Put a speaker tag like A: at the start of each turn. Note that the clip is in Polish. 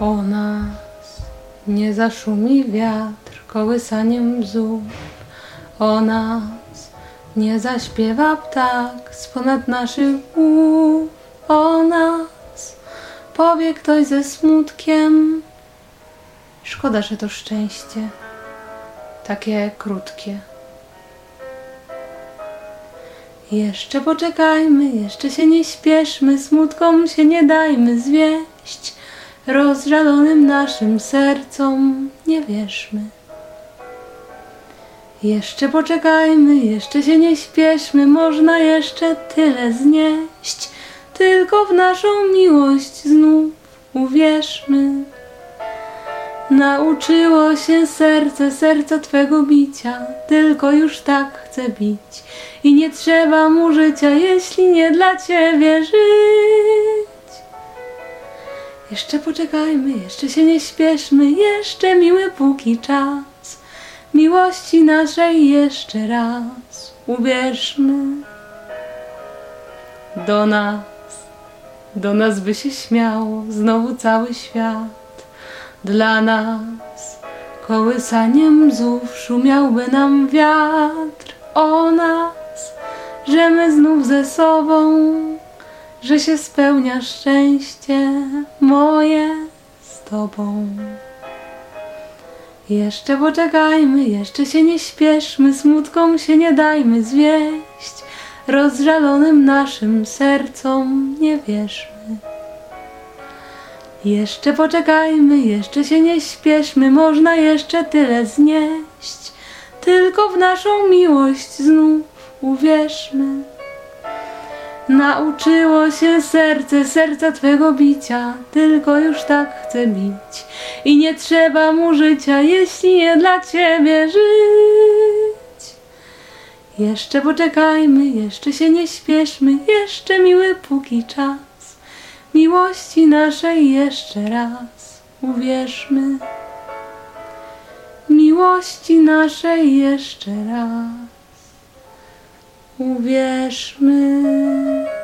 A: O nas nie zaszumi wiatr kołysaniem bzów, o nas nie zaśpiewa ptak z ponad naszych głów, o nas powie ktoś ze smutkiem. Szkoda, że to szczęście takie krótkie. Jeszcze poczekajmy, jeszcze się nie śpieszmy, smutkom się nie dajmy zwieść, rozżalonym naszym sercom nie wierzmy. Jeszcze poczekajmy, jeszcze się nie śpieszmy, można jeszcze tyle znieść, tylko w naszą miłość znów uwierzmy. Nauczyło się serca Twego bicia, tylko już tak chce bić i nie trzeba mu życia, jeśli nie dla Ciebie żyć. Jeszcze poczekajmy, jeszcze się nie śpieszmy, jeszcze miły póki czas, miłości naszej jeszcze raz uwierzmy. Do nas by się śmiało znowu cały świat. Dla nas kołysaniem bzów szumiałby nam wiatr, o nas, że my znów ze sobą, że się spełnia szczęście moje z Tobą. Jeszcze poczekajmy, jeszcze się nie śpieszmy, smutkom się nie dajmy zwieść, rozżalonym naszym sercom nie wierzmy. Jeszcze poczekajmy, jeszcze się nie śpieszmy, można jeszcze tyle znieść, tylko w naszą miłość znów uwierzmy. Nauczyło się serca Twego bicia, tylko już tak chce bić i nie trzeba mu życia, jeśli nie dla Ciebie żyć. Jeszcze poczekajmy, jeszcze się nie śpieszmy, jeszcze miły póki czas, miłości naszej jeszcze raz uwierzmy. Miłości naszej jeszcze raz uwierzmy.